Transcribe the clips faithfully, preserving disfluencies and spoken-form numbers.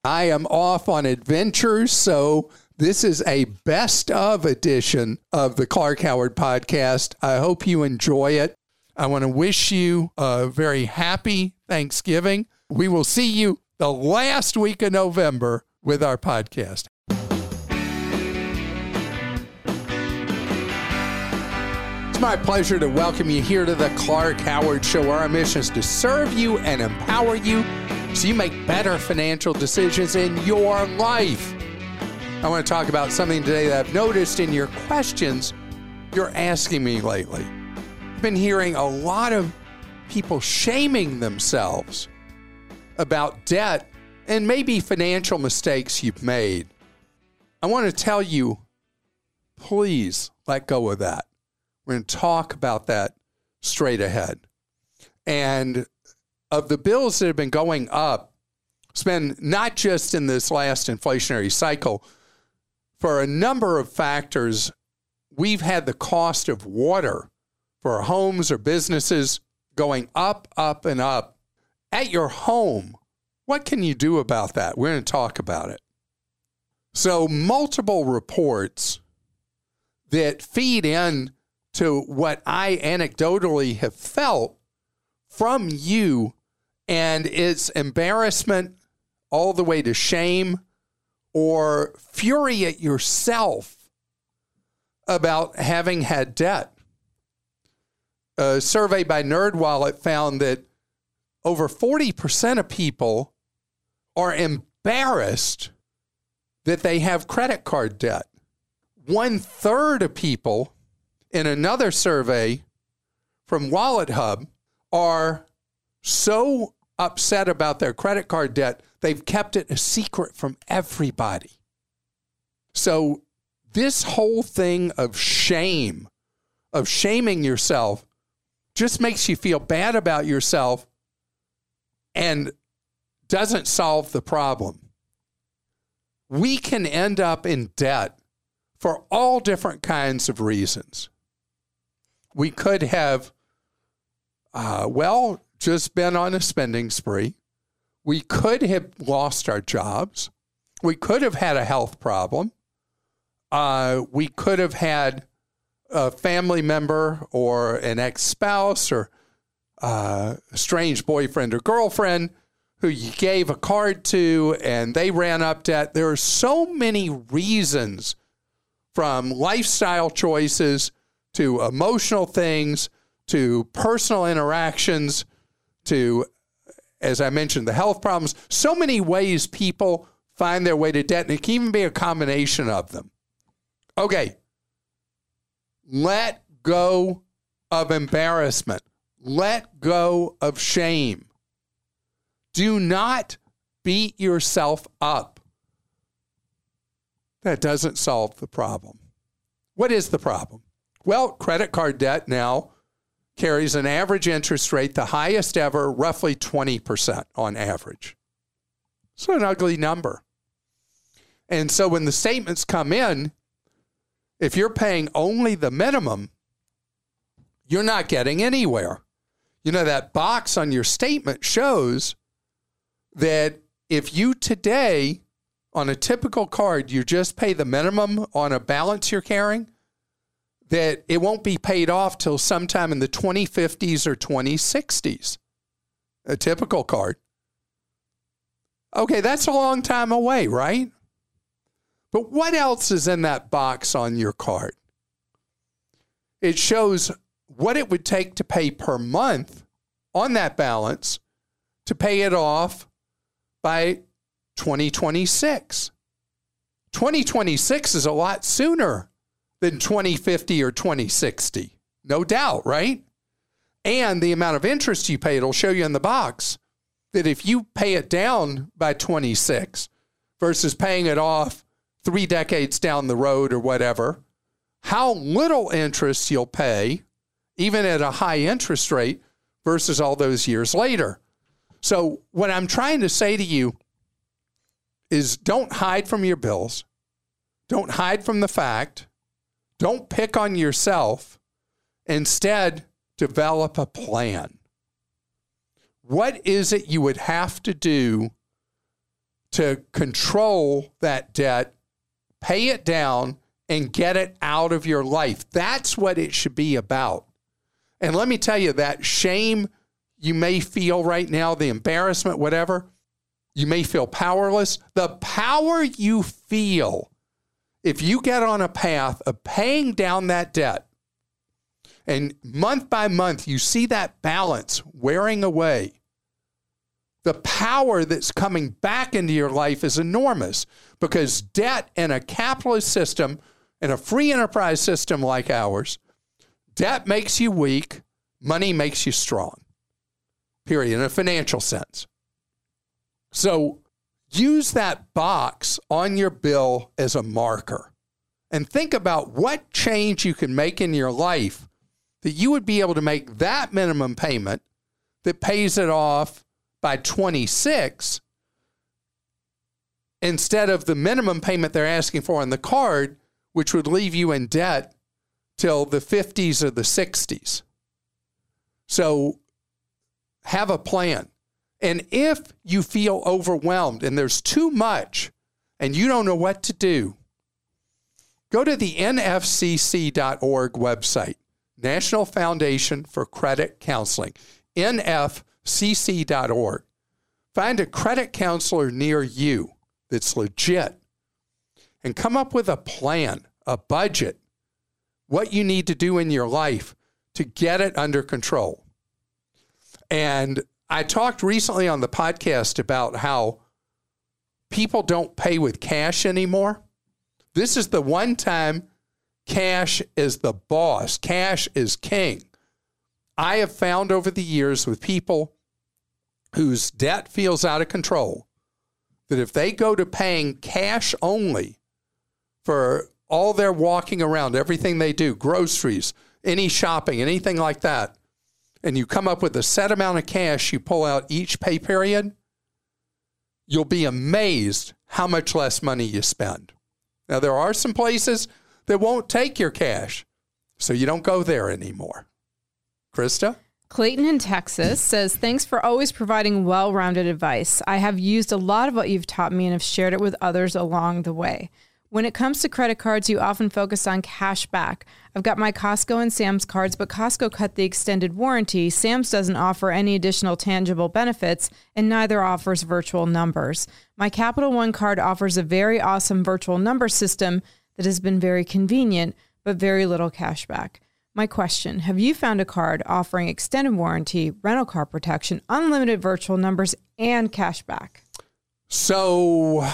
I am off on adventures, so this is a best of edition of the Clark Howard podcast. I hope you enjoy it. I want to wish you a very happy Thanksgiving. We will see you the last week of November with our podcast. It's my pleasure to welcome you here to the Clark Howard Show, where our mission is to serve you and empower you so you make better financial decisions in your life. I want to talk about something today that I've noticed in your questions you're asking me lately. I've been hearing a lot of people shaming themselves about debt and maybe financial mistakes you've made. I want to tell you, please let go of that. We're going to talk about that straight ahead. And of the bills that have been going up, it's been not just in this last inflationary cycle. For a number of factors, we've had the cost of water for our homes or businesses going up, up, and up. At your home, what can you do about that? We're going to talk about it. So multiple reports that feed in to what I anecdotally have felt from you, and it's embarrassment all the way to shame or fury at yourself about having had debt. A survey by NerdWallet found that over forty percent of people are embarrassed that they have credit card debt. One third of people in another survey from WalletHub are so upset about their credit card debt, they've kept it a secret from everybody. So this whole thing of shame, of shaming yourself, just makes you feel bad about yourself and doesn't solve the problem. We can end up in debt for all different kinds of reasons. We could have, uh, well, just been on a spending spree. We could have lost our jobs. We could have had a health problem. Uh, we could have had a family member or an ex-spouse or uh, a strange boyfriend or girlfriend who you gave a card to and they ran up debt. There are so many reasons, from lifestyle choices to emotional things to personal interactions to, as I mentioned, the health problems. So many ways people find their way to debt, and it can even be a combination of them. Okay, let go of embarrassment. Let go of shame. Do not beat yourself up. That doesn't solve the problem. What is the problem? Well, credit card debt now carries an average interest rate, the highest ever, roughly twenty percent on average. So an ugly number. And so when the statements come in, if you're paying only the minimum, you're not getting anywhere. You know, that box on your statement shows that if you today, on a typical card, you just pay the minimum on a balance you're carrying, that it won't be paid off till sometime in the twenty fifties or twenty sixties. A typical card. Okay, that's a long time away, right? But what else is in that box on your card? It shows what it would take to pay per month on that balance to pay it off by twenty twenty-six. twenty twenty-six is a lot sooner than twenty fifty or twenty sixty. No doubt, right? And the amount of interest you pay, it'll show you in the box that if you pay it down by twenty-six versus paying it off three decades down the road or whatever, how little interest you'll pay, even at a high interest rate, versus all those years later. So what I'm trying to say to you is don't hide from your bills. Don't hide from the fact. Don't pick on yourself. Instead, develop a plan. What is it you would have to do to control that debt, pay it down, and get it out of your life. That's what it should be about. And let me tell you, that shame you may feel right now, the embarrassment, whatever, you may feel powerless. The power you feel if you get on a path of paying down that debt, and month by month you see that balance wearing away, the power that's coming back into your life is enormous, because debt in a capitalist system, in a free enterprise system like ours, debt makes you weak, money makes you strong, period, in a financial sense. So use that box on your bill as a marker and think about what change you can make in your life that you would be able to make that minimum payment that pays it off by twenty-six instead of the minimum payment they're asking for on the card, which would leave you in debt till the fifties or the sixties. So have a plan. And if you feel overwhelmed and there's too much and you don't know what to do, go to the N F C C dot org website, National Foundation for Credit Counseling, N F C C dot org. Find a credit counselor near you that's legit and come up with a plan, a budget, what you need to do in your life to get it under control. And I talked recently on the podcast about how people don't pay with cash anymore. This is the one time cash is the boss. Cash is king. I have found over the years with people whose debt feels out of control that if they go to paying cash only for all their walking around, everything they do, groceries, any shopping, anything like that, and you come up with a set amount of cash you pull out each pay period, you'll be amazed how much less money you spend. Now, there are some places that won't take your cash, so you don't go there anymore. Krista? Clayton in Texas says, thanks for always providing well-rounded advice. I have used a lot of what you've taught me and have shared it with others along the way. When it comes to credit cards, you often focus on cash back. I've got my Costco and Sam's cards, but Costco cut the extended warranty. Sam's doesn't offer any additional tangible benefits, and neither offers virtual numbers. My Capital One card offers a very awesome virtual number system that has been very convenient, but very little cash back. My question, have you found a card offering extended warranty, rental car protection, unlimited virtual numbers, and cash back? So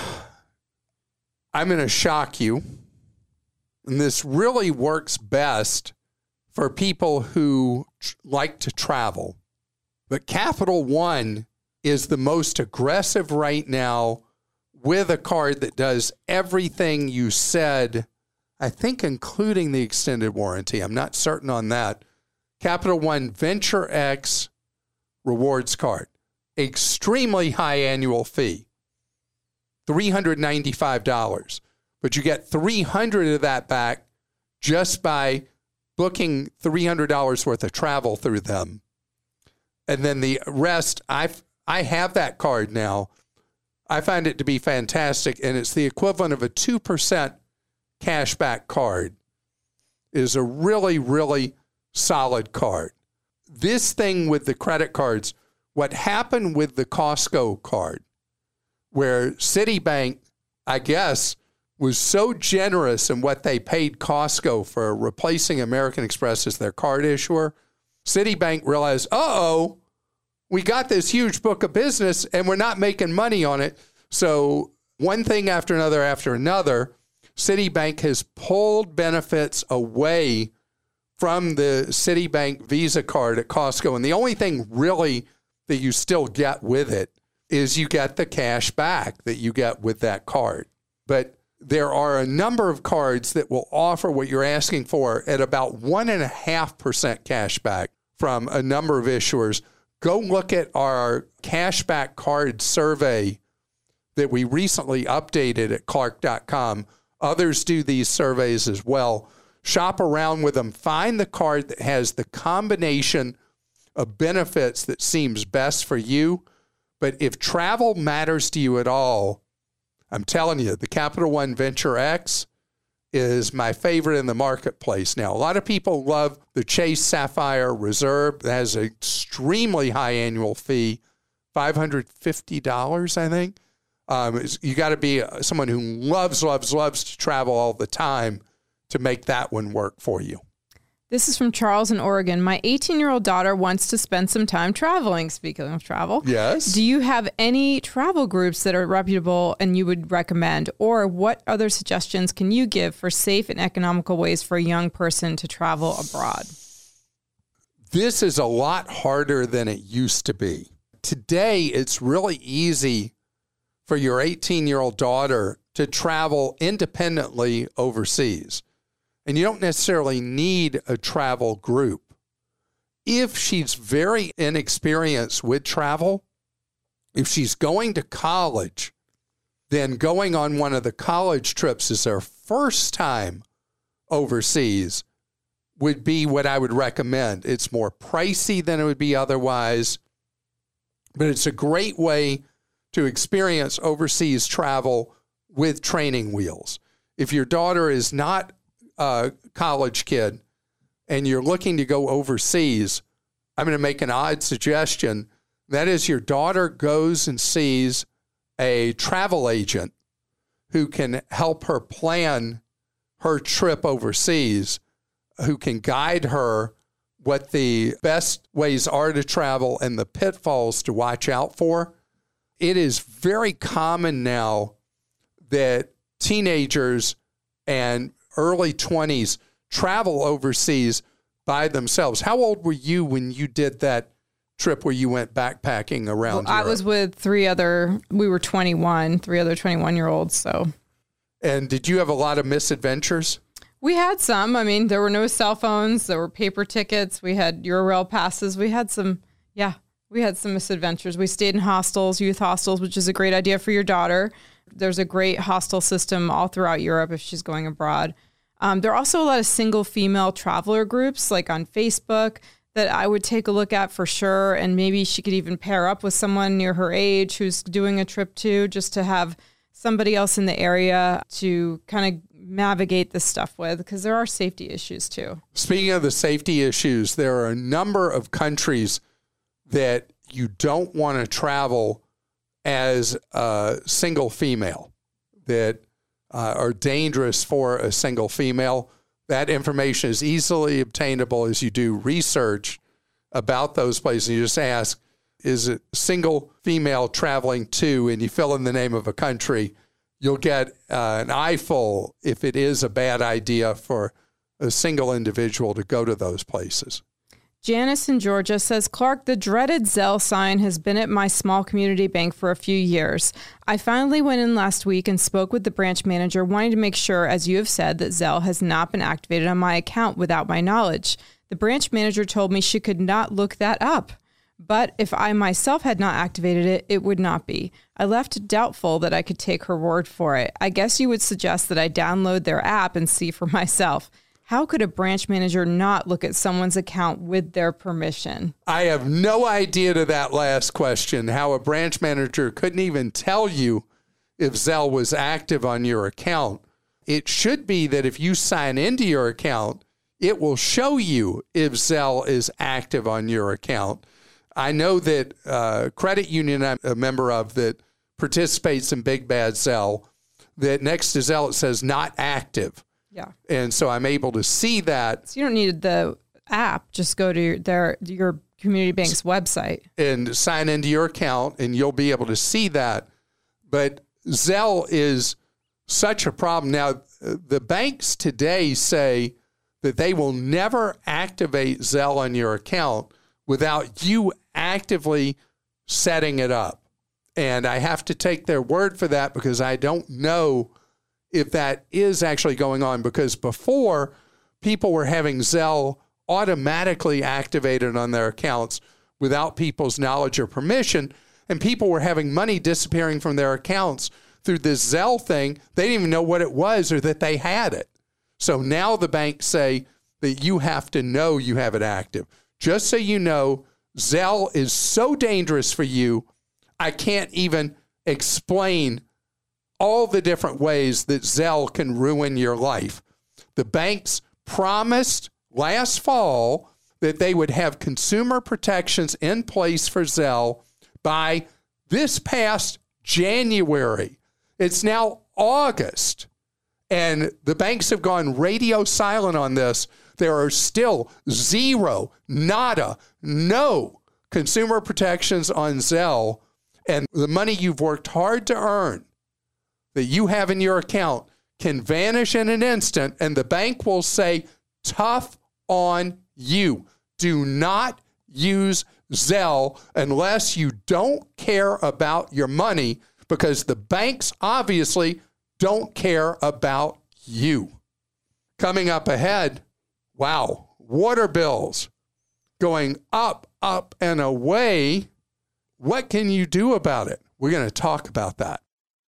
I'm going to shock you. And this really works best for people who tr- like to travel. But Capital One is the most aggressive right now with a card that does everything you said, I think including the extended warranty. I'm not certain on that. Capital One Venture X rewards card. Extremely high annual fee. three hundred ninety-five dollars. But you get three hundred dollars of that back just by booking three hundred dollars worth of travel through them. And then the rest, I've, I have that card now. I find it to be fantastic, and it's the equivalent of a two percent cashback card. It is a really, really solid card. This thing with the credit cards, what happened with the Costco card, where Citibank, I guess, was so generous in what they paid Costco for replacing American Express as their card issuer, Citibank realized, uh-oh, we got this huge book of business and we're not making money on it. So one thing after another after another, Citibank has pulled benefits away from the Citibank Visa card at Costco. And the only thing really that you still get with it is you get the cash back that you get with that card. But there are a number of cards that will offer what you're asking for at about one point five percent cash back from a number of issuers. Go look at our cashback card survey that we recently updated at Clark dot com. Others do these surveys as well. Shop around with them. Find the card that has the combination of benefits that seems best for you. But if travel matters to you at all, I'm telling you, the Capital One Venture X is my favorite in the marketplace now. A lot of people love the Chase Sapphire Reserve. That has an extremely high annual fee, five hundred fifty dollars, I think. Um, you got to be someone who loves, loves, loves to travel all the time to make that one work for you. This is from Charles in Oregon. My eighteen-year-old daughter wants to spend some time traveling. Speaking of travel. Yes. Do you have any travel groups that are reputable and you would recommend? Or what other suggestions can you give for safe and economical ways for a young person to travel abroad? This is a lot harder than it used to be. Today, it's really easy for your eighteen-year-old daughter to travel independently overseas. And you don't necessarily need a travel group. If she's very inexperienced with travel, if she's going to college, then going on one of the college trips as her first time overseas would be what I would recommend. It's more pricey than it would be otherwise, but it's a great way to experience overseas travel with training wheels. If your daughter is not a college kid and you're looking to go overseas, I'm going to make an odd suggestion. That is, your daughter goes and sees a travel agent who can help her plan her trip overseas, who can guide her what the best ways are to travel and the pitfalls to watch out for. It is very common now that teenagers and early twenties travel overseas by themselves. How old were you when you did that trip where you went backpacking around well, I was with three other, we were twenty-one, three other twenty-one-year-olds, so. And did you have a lot of misadventures? We had some. I mean, there were no cell phones. There were paper tickets. We had Eurail passes. We had some, yeah, we had some misadventures. We stayed in hostels, youth hostels, which is a great idea for your daughter. There's a great hostel system all throughout Europe if she's going abroad. Um, there are also a lot of single female traveler groups, like on Facebook, that I would take a look at for sure. And maybe she could even pair up with someone near her age who's doing a trip too, just to have somebody else in the area to kind of navigate this stuff with, because there are safety issues too. Speaking of the safety issues, there are a number of countries that you don't want to travel as a single female, that uh, are dangerous for a single female. That information is easily obtainable as you do research about those places. You just ask, is it single female traveling to, and you fill in the name of a country. You'll get uh, an eyeful if it is a bad idea for a single individual to go to those places. Janice in Georgia says, Clark, the dreaded Zelle sign has been at my small community bank for a few years. I finally went in last week and spoke with the branch manager, wanting to make sure, as you have said, that Zelle has not been activated on my account without my knowledge. The branch manager told me she could not look that up. But if I myself had not activated it, it would not be. I left doubtful that I could take her word for it. I guess you would suggest that I download their app and see for myself. How could a branch manager not look at someone's account with their permission? I have no idea to that last question, how a branch manager couldn't even tell you if Zelle was active on your account. It should be that if you sign into your account, it will show you if Zelle is active on your account. I know that uh, credit union I'm a member of that participates in Big Bad Zelle, that next to Zelle it says not active. Yeah. And so I'm able to see that. So you don't need the app. Just go to your, their, your community bank's website. And sign into your account, and you'll be able to see that. But Zelle is such a problem. Now, the banks today say that they will never activate Zelle on your account without you actively setting it up. And I have to take their word for that because I don't know if that is actually going on, because before, people were having Zelle automatically activated on their accounts without people's knowledge or permission, and people were having money disappearing from their accounts through this Zelle thing. They didn't even know what it was or that they had it. So now the banks say that you have to know you have it active. Just so you know, Zelle is so dangerous for you, I can't even explain all the different ways that Zelle can ruin your life. The banks promised last fall that they would have consumer protections in place for Zelle by this past January. It's now August, and the banks have gone radio silent on this. There are still zero, nada, no consumer protections on Zelle, and the money you've worked hard to earn that you have in your account can vanish in an instant, and the bank will say, tough on you. Do not use Zelle unless you don't care about your money, because the banks obviously don't care about you. Coming up ahead, wow, water bills going up, up, and away. What can you do about it? We're going to talk about that.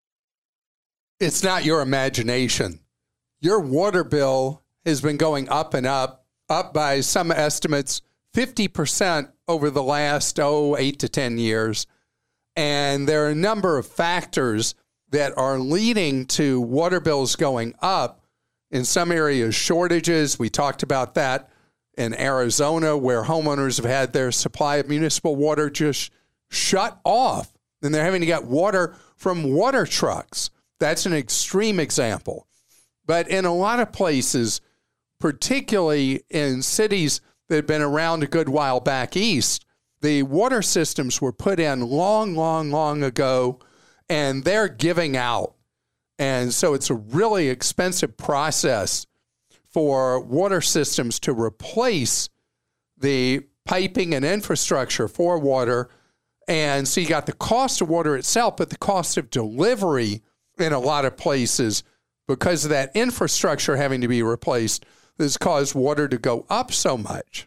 It's not your imagination. Your water bill has been going up and up, up by some estimates fifty percent over the last, oh, eight to ten years. And there are a number of factors that are leading to water bills going up. In some areas, shortages. We talked about that in Arizona, where homeowners have had their supply of municipal water just shut off, and they're having to get water from water trucks. That's an extreme example. But in a lot of places, particularly in cities that have been around a good while back east, the water systems were put in long, long, long ago, and they're giving out. And so it's a really expensive process for water systems to replace the piping and infrastructure for water. And so you got the cost of water itself, but the cost of delivery in a lot of places, because of that infrastructure having to be replaced, has caused water to go up so much.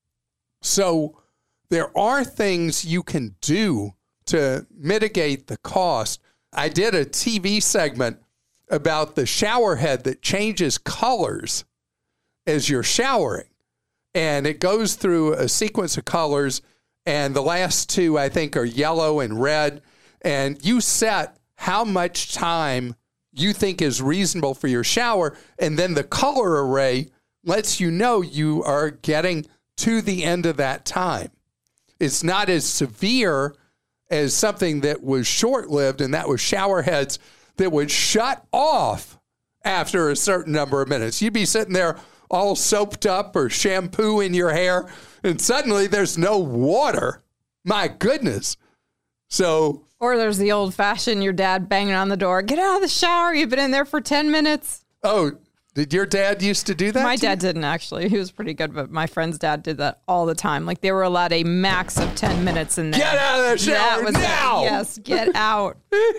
So there are things you can do to mitigate the cost. I did a T V segment about the shower head that changes colors as you're showering. And it goes through a sequence of colors, and the last two, I think, are yellow and red. And you set how much time you think is reasonable for your shower, and then the color array lets you know you are getting to the end of that time. It's not as severe as something that was short-lived, and that was shower heads that would shut off after a certain number of minutes. You'd be sitting there all soaped up or shampoo in your hair, and suddenly there's no water. My goodness. So, or there's the old-fashioned, your dad banging on the door, get out of the shower, you've been in there for ten minutes. Oh, did your dad used to do that? My dad didn't, actually. He was pretty good, but my friend's dad did that all the time. Like, they were allowed a max of ten minutes in there. Get out of the shower that was now! It. Yes, get out.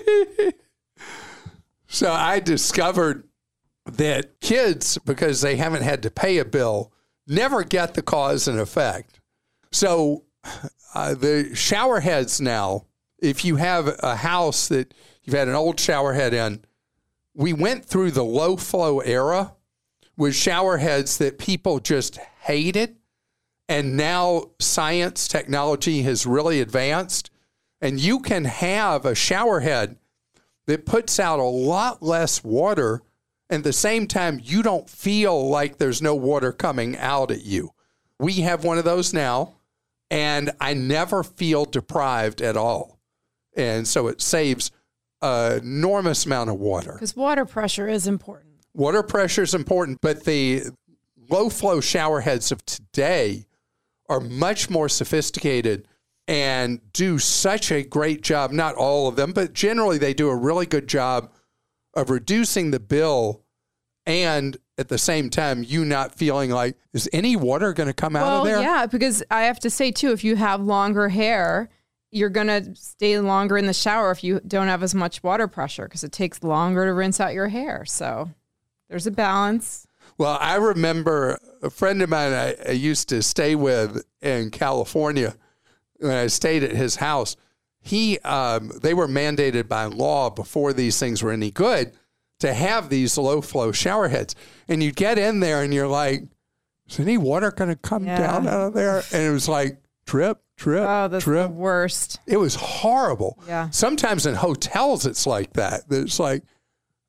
So I discovered that kids, because they haven't had to pay a bill, never get the cause and effect. So uh, the shower heads now, if you have a house that you've had an old shower head in, we went through the low flow era with shower heads that people just hated. And now science, technology has really advanced. And you can have a shower head that puts out a lot less water, and at the same time, you don't feel like there's no water coming out at you. We have one of those now, and I never feel deprived at all. And so it saves an enormous amount of water. Because water pressure is important. Water pressure is important, but the low-flow shower heads of today are much more sophisticated and do such a great job, not all of them, but generally they do a really good job of reducing the bill, and at the same time, you not feeling like, is any water going to come well, out of there? Yeah, because I have to say, too, if you have longer hair, you're going to stay longer in the shower if you don't have as much water pressure, because it takes longer to rinse out your hair. So there's a balance. Well, I remember a friend of mine I, I used to stay with in California. When I stayed at his house, he um, they were mandated by law before these things were any good to have these low flow shower heads. And you get in there and you're like, is any water going to come yeah. down out of there? And it was like drip, drip, oh, that's drip. The worst. It was horrible. Yeah. Sometimes in hotels it's like that. It's like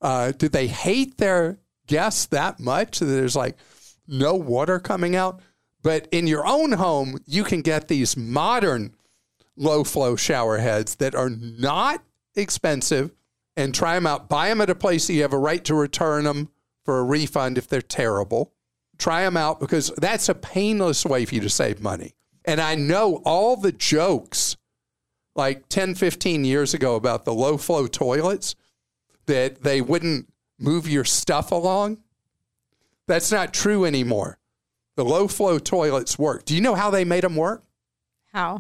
Uh, do they hate their guests that much that there's like no water coming out? But in your own home, you can get these modern low flow shower heads that are not expensive, and try them out. Buy them at a place that you have a right to return them for a refund if they're terrible. Try them out, because that's a painless way for you to save money. And I know all the jokes like ten, fifteen years ago about the low flow toilets, that they wouldn't move your stuff along. That's not true anymore. The low flow toilets work. Do you know how they made them work? How?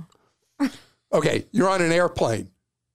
Okay, you're on an airplane.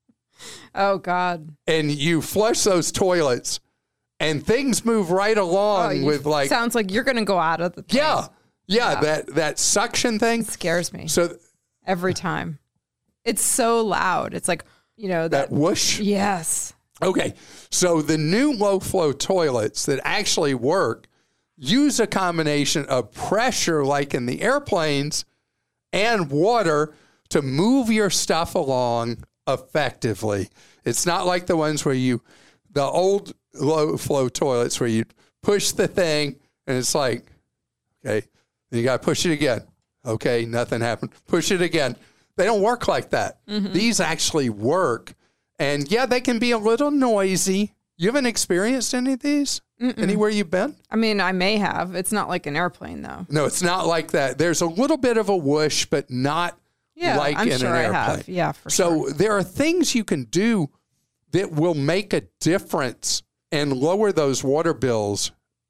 Oh, God. And you flush those toilets, and things move right along oh, with like... Sounds like you're going to go out of the thing. Yeah, yeah, yeah, that, that suction thing. It scares me. So every time. It's so loud. It's like, you know... That, that whoosh? Yes. Okay, so the new low-flow toilets that actually work use a combination of pressure, like in the airplanes, and water to move your stuff along effectively. It's not like the ones where you, the old low-flow toilets where you push the thing, and it's like, okay, then you got to push it again. Okay, nothing happened. Push it again. They don't work like that. Mm-hmm. These actually work. And yeah, they can be a little noisy. You haven't experienced any of these? Mm-mm. Anywhere you've been? I mean, I may have. It's not like an airplane, though. No, it's not like that. There's a little bit of a whoosh, but not yeah, like I'm in sure an airplane. I have. Yeah, for so sure. there are things you can do that will make a difference and lower those water bills.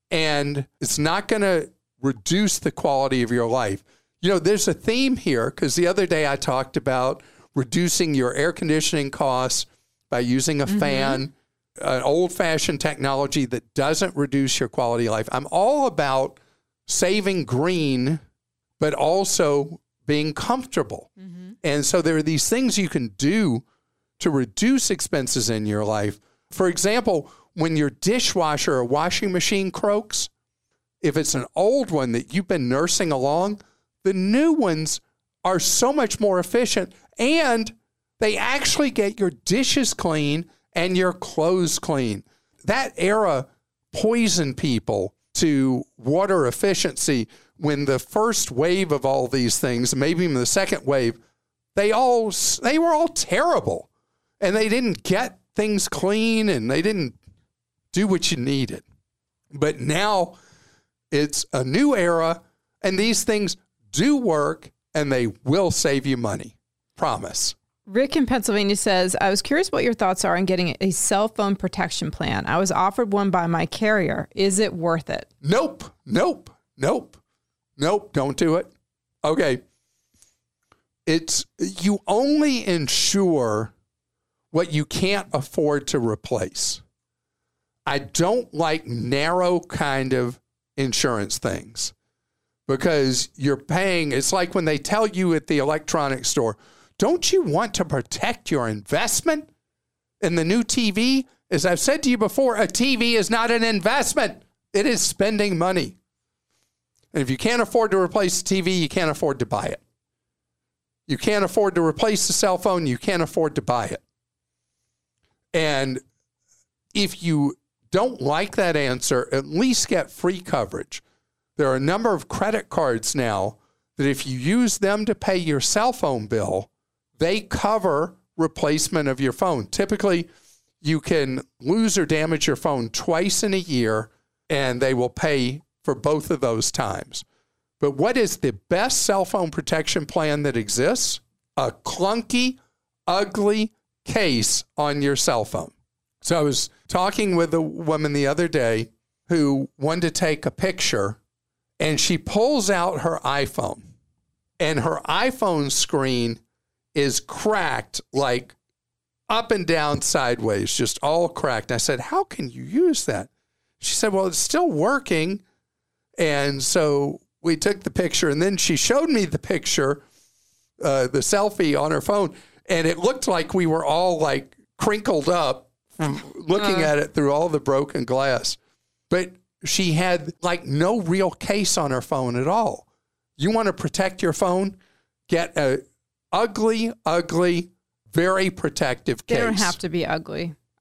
And it's not going to reduce the quality of your life. You know, there's a theme here, because the other day I talked about reducing your air conditioning costs by using a mm-hmm. fan, an old-fashioned technology that doesn't reduce your quality of life. I'm all about saving green, but also being comfortable. Mm-hmm. And so there are these things you can do to reduce expenses in your life. For example, when your dishwasher or washing machine croaks, if it's an old one that you've been nursing along, the new ones are so much more efficient, and they actually get your dishes clean and your clothes clean. That era poisoned people to water efficiency when the first wave of all these things, maybe even the second wave, they all they were all terrible. And they didn't get things clean, and they didn't do what you needed. But now it's a new era, and these things do work, and they will save you money. Promise. Rick in Pennsylvania says, I was curious what your thoughts are on getting a cell phone protection plan. I was offered one by my carrier. Is it worth it? Nope. Nope. Nope. Nope. Don't do it. Okay. It's, you only insure what you can't afford to replace. I don't like narrow kind of insurance things, because you're paying, it's like when they tell you at the electronics store, don't you want to protect your investment in the new T V? As I've said to you before, a T V is not an investment. It is spending money. And if you can't afford to replace the T V, you can't afford to buy it. You can't afford to replace the cell phone, you can't afford to buy it. And if you don't like that answer, at least get free coverage. There are a number of credit cards now that if you use them to pay your cell phone bill, they cover replacement of your phone. Typically, you can lose or damage your phone twice in a year, and they will pay for both of those times. But what is the best cell phone protection plan that exists? A clunky, ugly case on your cell phone. So I was talking with a woman the other day who wanted to take a picture, and she pulls out her iPhone, and her iPhone screen is cracked, like up and down sideways, just all cracked. I said, how can you use that? She said, well, it's still working. And so we took the picture, and then she showed me the picture, uh, the selfie on her phone, and it looked like we were all like crinkled up from looking uh. at it through all the broken glass. But she had like no real case on her phone at all. You want to protect your phone? Get a ugly, ugly, very protective case. They don't have to be ugly.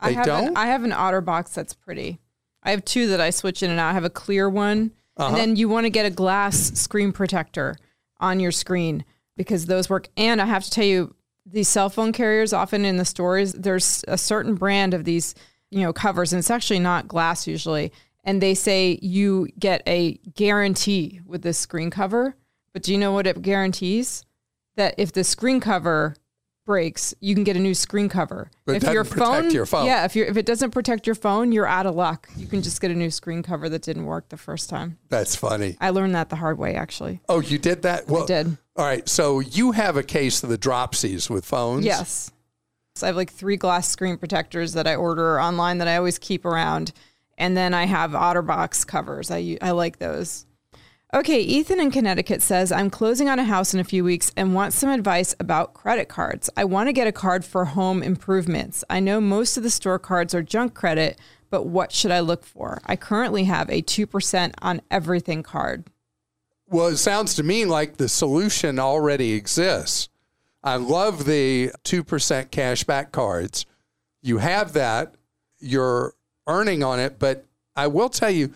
They I have don't? An, I have an OtterBox that's pretty. I have two that I switch in and out. I have a clear one. Uh-huh. And then you want to get a glass screen protector on your screen because those work. And I have to tell you, these cell phone carriers, often in the stores, there's a certain brand of these, you know, covers, and it's actually not glass usually. And they say you get a guarantee with this screen cover. But do you know what it guarantees? That if the screen cover breaks, you can get a new screen cover. But if it your doesn't protect phone, your phone. Yeah, if you if it doesn't protect your phone, you're out of luck. You can just get a new screen cover that didn't work the first time. That's funny. I learned that the hard way, actually. Oh, you did that? Well, I did. All right. So you have a case of the dropsies with phones? Yes. So I have like three glass screen protectors that I order online that I always keep around. And then I have OtterBox covers. I, I like those. Okay, Ethan in Connecticut says, I'm closing on a house in a few weeks and want some advice about credit cards. I want to get a card for home improvements. I know most of the store cards are junk credit, but what should I look for? I currently have a two percent on everything card. Well, it sounds to me like the solution already exists. I love the two percent cashback cards. You have that. You're earning on it. But I will tell you,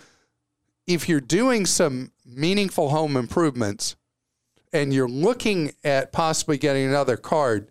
if you're doing some meaningful home improvements and you're looking at possibly getting another card,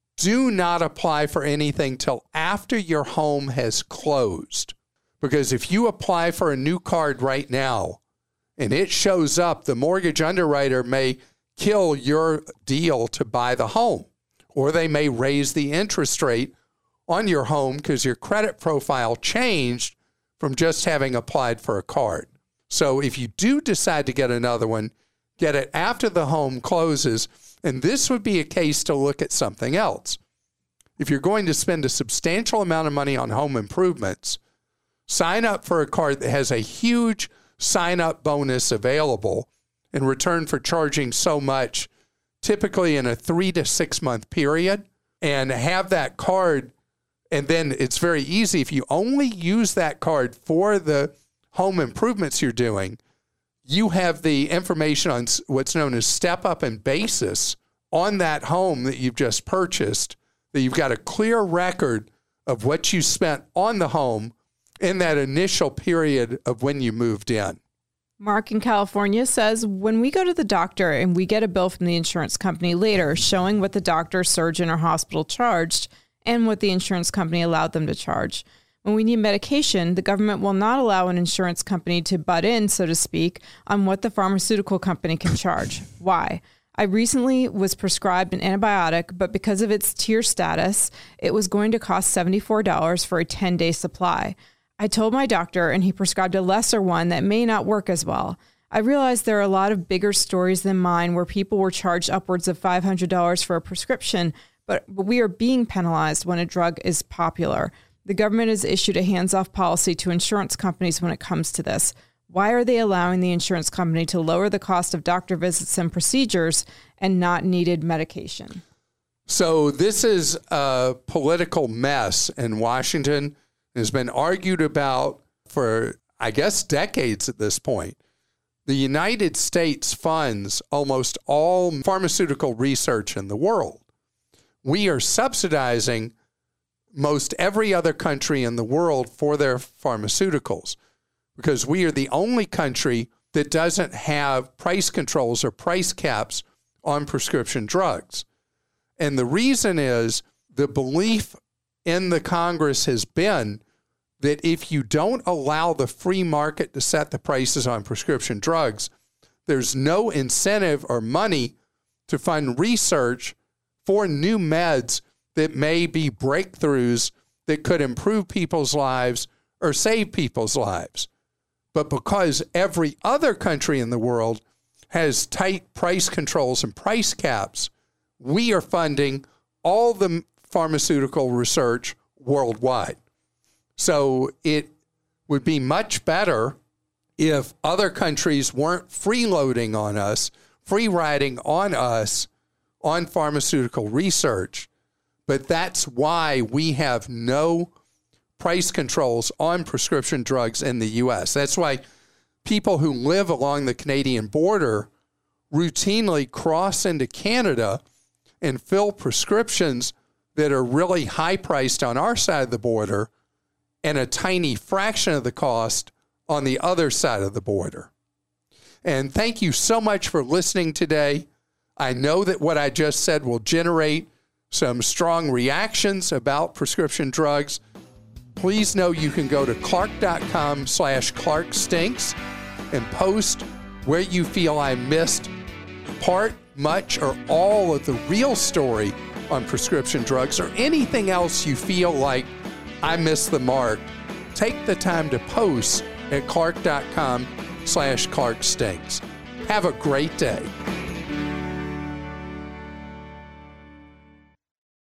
do not apply for anything till after your home has closed. Because if you apply for a new card right now and it shows up, the mortgage underwriter may kill your deal to buy the home, or they may raise the interest rate on your home because your credit profile changed from just having applied for a card. So if you do decide to get another one, get it after the home closes, and this would be a case to look at something else. If you're going to spend a substantial amount of money on home improvements, sign up for a card that has a huge sign-up bonus available in return for charging so much, typically in a three to six month period, and have that card. And then it's very easy. If you only use that card for the home improvements you're doing, you have the information on what's known as step up and basis on that home that you've just purchased, that you've got a clear record of what you spent on the home in that initial period of when you moved in. Mark in California says, when we go to the doctor and we get a bill from the insurance company later showing what the doctor, surgeon, or hospital charged and what the insurance company allowed them to charge, when we need medication, the government will not allow an insurance company to butt in, so to speak, on what the pharmaceutical company can charge. Why? I recently was prescribed an antibiotic, but because of its tier status, it was going to cost seventy-four dollars for a ten-day supply. I told my doctor, and he prescribed a lesser one that may not work as well. I realized there are a lot of bigger stories than mine where people were charged upwards of five hundred dollars for a prescription, but we are being penalized when a drug is popular. The government has issued a hands-off policy to insurance companies when it comes to this. Why are they allowing the insurance company to lower the cost of doctor visits and procedures and not needed medication? So this is a political mess in Washington. It has been argued about for, I guess, decades at this point. The United States funds almost all pharmaceutical research in the world. We are subsidizing most every other country in the world for their pharmaceuticals because we are the only country that doesn't have price controls or price caps on prescription drugs. And the reason is the belief in the Congress has been that if you don't allow the free market to set the prices on prescription drugs, there's no incentive or money to fund research for new meds that may be breakthroughs that could improve people's lives or save people's lives. But because every other country in the world has tight price controls and price caps, we are funding all the pharmaceutical research worldwide. So it would be much better if other countries weren't freeloading on us, free riding on us on pharmaceutical research. But that's why we have no price controls on prescription drugs in the U S. That's why people who live along the Canadian border routinely cross into Canada and fill prescriptions that are really high priced on our side of the border and a tiny fraction of the cost on the other side of the border. And thank you so much for listening today. I know that what I just said will generate some strong reactions about prescription drugs. Please know you can go to clark.com slash Clark Stinks and post where you feel I missed part, much, or all of the real story on prescription drugs, or anything else you feel like I missed the mark. Take the time to post at clark.com slash Clark Stinks. Have a great day.